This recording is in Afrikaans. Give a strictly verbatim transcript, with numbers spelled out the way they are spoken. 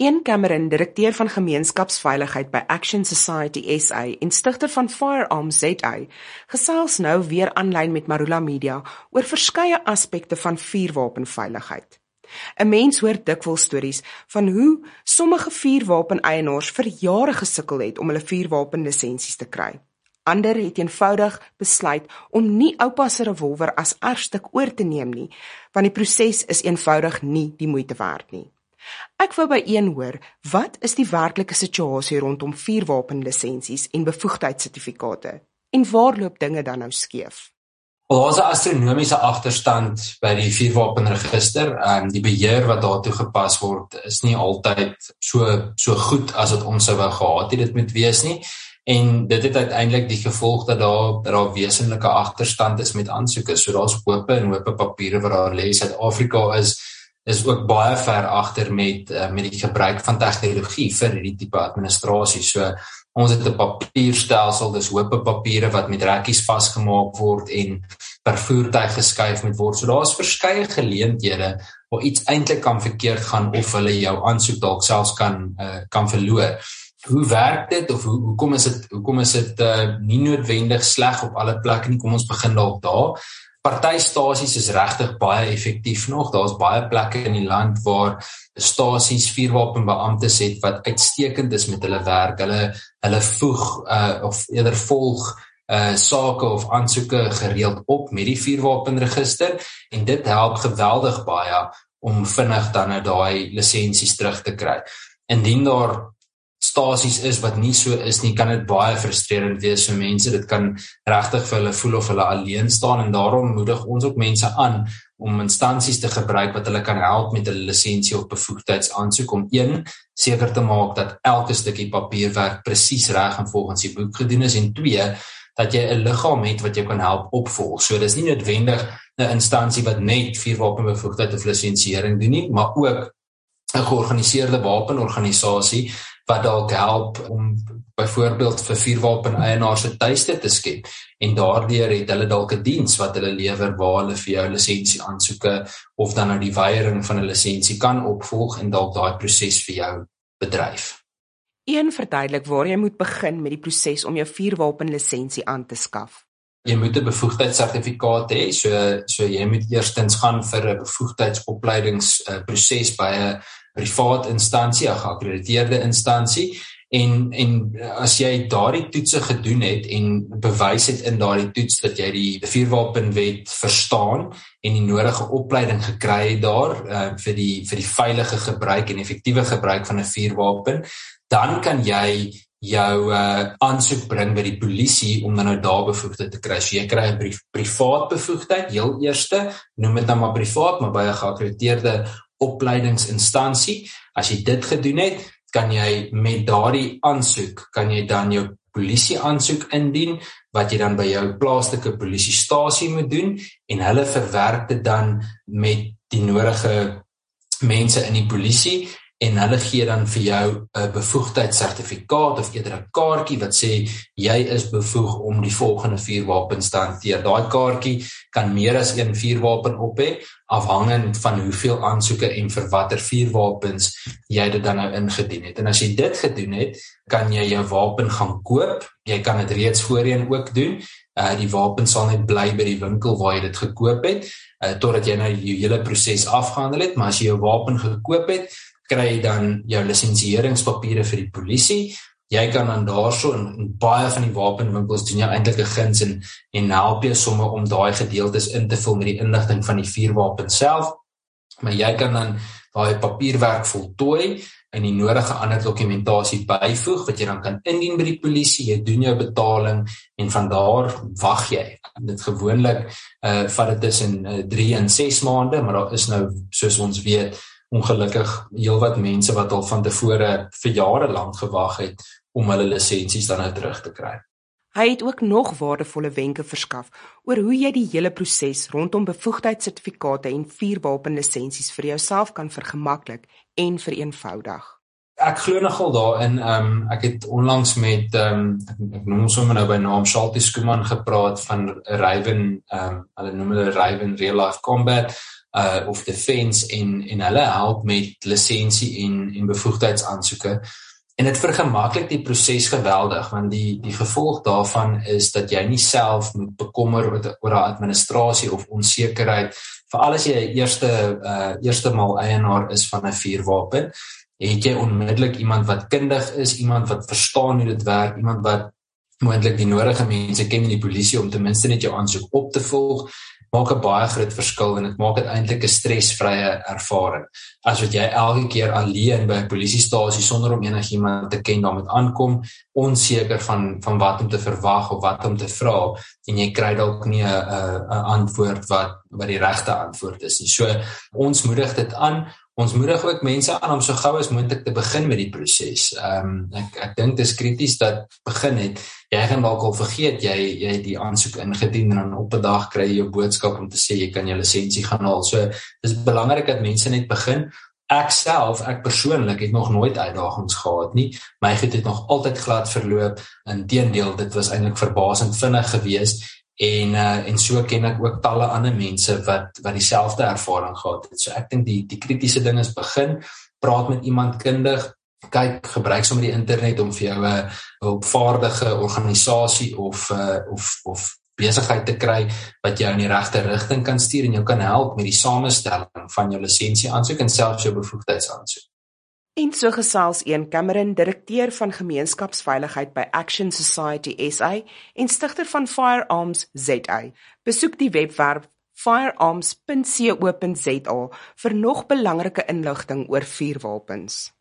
Ian Cameron, direkteur van gemeenskapsveiligheid by Action Society S A en stigter van Firearms Z A, gesels nou weer aanlyn met Marula Media oor verskeie aspekte van vuurwapenveiligheid. 'n Mens hoor dikwels stories van hoe sommige vuurwapeneienaars vir jare gesukkel het om hulle vuurwapenlisensies te kry. Ander het eenvoudig besluit om nie oupa se revolver as erfstuk oor te neem nie, want die proses is eenvoudig nie die moeite werd nie. Ek wou by een hoor, wat is die werklike situasie rondom vuurwapenlisensies en bevoegdheidssertifikate? En waar loop dinge dan nou skeef? Wel, daar is 'n astronomiese agterstand by die vuurwapenregister. Um, die beheer wat daartoe gepas word, is nie altyd so, so goed as wat ons sou wou gehad het dit moet wees nie. En dit het uiteindelik die gevolg dat daar, dat daar wesenlike agterstand is met aansoeke. So daar's hope en hope papiere wat daar lê. Suid-Afrika is is ook baie ver agter met uh, met die gebruik van tegnologie vir hierdie tipe administrasie. So ons het 'n papierstelsel, dis hope papiere wat met rekkies vasgemaak word en per voertuig geskuif moet word. So daar's verskeie geleenthede waar iets eintlik kan verkeerd gaan of hulle jou aansoek dalk selfs kan uh, kan verloor. Hoe werk dit of hoe hoekom is dit hoekom is dit uh, nie noodwendig sleg op alle plekke nie? Kom ons begin dalk daar. Partystasies is regtig baie effektief nog. Daar's baie plekke in die land waar stasies vuurwapenbeamptes het wat uitstekend is met hulle werk. Hulle hulle voeg uh, of eerder volg uh, sake of aansoeke gereeld op met die vuurwapenregister en dit help geweldig baie om vinnig dan nou daai lisensies terug te kry. Indien daar stasies is wat nie so is nie, kan dit baie frustrerend wees vir mense. Dit kan regtig vir hulle voel of hulle alleen staan en daarom moedig ons ook mense aan om instansies te gebruik wat hulle kan help met hulle lisensie of bevoegdheidsaansoek om een, seker te maak dat elke stukkie papierwerk presies reg en volgens die boek gedoen is en twee, dat jy 'n liggaam het wat jou kan help opvolg. So dis nie noodwendig 'n instansie wat net vuurwapenbevoegdheid of lisensiering doen nie, maar ook 'n georganiseerde wapenorganisasie wat dalk help om byvoorbeeld vir vuurwapeneienaars 'n tuiste te skep en daardeur het hulle dalk 'n diens wat hulle lewer waar hulle vir jou lisensie aansoeke of dan nou die weiering van 'n lisensie kan opvolg en dalk daai proses vir jou bedryf. Een verduidelik waar jy moet begin met die proses om jou vuurwapenlisensie aan te skaf. Jy moet 'n bevoegdheidssertifikaat hê, so so jy moet eerstens gaan vir 'n bevoegdheidsopleidingsproses by 'n privaat instansie, 'n geakkrediteerde instansie en en as jy daardie toetse gedoen het en bewys het in daardie toets dat jy die vuurwapenwet verstaan en die nodige opleiding gekry het daar uh, vir die vir die veilige gebruik en effektiewe gebruik van 'n vuurwapen, dan kan jy jou uh, aansoek bring by die polisie om dan nou daar bevoegdheid te kry. So jy kry 'n brief, privaat bevoegdheid, heel eerste, noem dit nou maar privaat, maar by 'n geakkrediteerde opleidingsinstansie. As jy dit gedoen het, kan jy met daardie aansoek, kan jy dan jou polisie aansoek indien, wat jy dan by jou plaaslike polisiestasie moet doen, en hulle verwerk dit dan met die nodige mense in die polisie, en hulle gee dan vir jou 'n bevoegdheidssertifikaat of eerder 'n kaartjie wat sê jy is bevoeg om die volgende vuurwapens te hanteer. Daai kaartjie kan meer as een vuurwapen op hê, afhangend van hoeveel aansoeke en vir watter vuurwapens jy dit dan nou ingedien het. En as jy dit gedoen het, kan jy jou wapen gaan koop. Jy kan dit reeds voorheen ook doen. Uh, die wapen sal net bly by die winkel waar jy dit gekoop het, uh, totdat jy nou die hele proses afgehandel het. Maar as jy jou wapen gekoop het, kry jy dan jou lisensieringspapiere vir die polisie. Jy kan dan daarso in, in baie van die wapenwinkels doen jy eintlik 'n guns en en help jy somme om daai gedeeltes in te vul met die inligting van die vuurwapen self. Maar jy kan dan daai papierwerk voltooi en die nodige ander dokumentasie byvoeg wat jy dan kan indien by die polisie. Jy doen jou betaling en van daar wag jy. Dit gewoonlik uh, vat dit tussen uh, drie en ses maande, maar daar is nou, soos ons weet, ongelukkig heelwat mense wat al van tevore vir jare lank gewag het om hulle lisensies dan nou terug te kry. Hy het ook nog waardevolle wenke verskaf oor hoe jy die hele proses rondom bevoegdheidssertifikate en vuurwapenlisensies vir jouself kan vergemaklik en vereenvoudig. Ek glo nogal daarin, um, ek het onlangs met, um, ek, ek noem sommer nou by naam Shalti Skuman gepraat van Raven, um, hulle noem hulle Raven Real Life Combat, uh, of Defence en, en hulle help met lisensie en, en bevoegdheidsaansoeke. En dit vergemaklik die proses geweldig, want die, die gevolg daarvan is dat jy nie self moet bekommer oor, oor die administrasie of onsekerheid, veral as jy eerste, uh, eerste maal eienaar is van 'n vuurwapen, het jy onmiddellik iemand wat kundig is, iemand wat verstaan hoe dit werk, iemand wat moontlik die nodige mense ken in die polisie om ten minste net jou aansoek op te volg, maak 'n baie groot verskil en dit maak dit eintlik 'n stresvrye ervaring. As wat jy elke keer alleen by 'n polisiestasie sonder om enigiemand te ken daar moet aankom, onseker van van wat om te verwag of wat om te vra, en jy kry dalk nie 'n 'n antwoord wat wat die regte antwoord is nie. So ons moedig dit aan. Ons moedig ook mense aan om so gou as moontlik te begin met die proses. Ehm um, ek ek dink dit is krities dat begin het. Jy gaan dalk al vergeet jy jy die aansoek ingedien en dan op 'n dag kry jy jou boodskap om te sê jy kan jou lisensie gaan haal. So dis belangrik dat mense net begin. Ek self, ek persoonlik het nog nooit uitdagings gehad nie. My goed het nog altyd glad verloop. Inteendeel, dit was eintlik verbasend vinnig geweest. En uh, en so ken ek ook talle ander mense wat wat dieselfde ervaring gehad het. So ek dink die die kritiese ding is begin, praat met iemand kundig, kyk, gebruik sommer die internet om vir jou 'n hulpvaardige organisasie of uh, of of besigheid te kry wat jou in die regte rigting kan stuur en jou kan help met die samestelling van jou lisensie aansoek en selfs jou bevoegdheidsaansoek. En so gesels Ian Cameron, direkteur van gemeenskapsveiligheid by Action Society S A en stigter van Firearms Z A. Besoek die webwerf firearms punt co punt za vir nog belangrike inligting oor vuurwapens.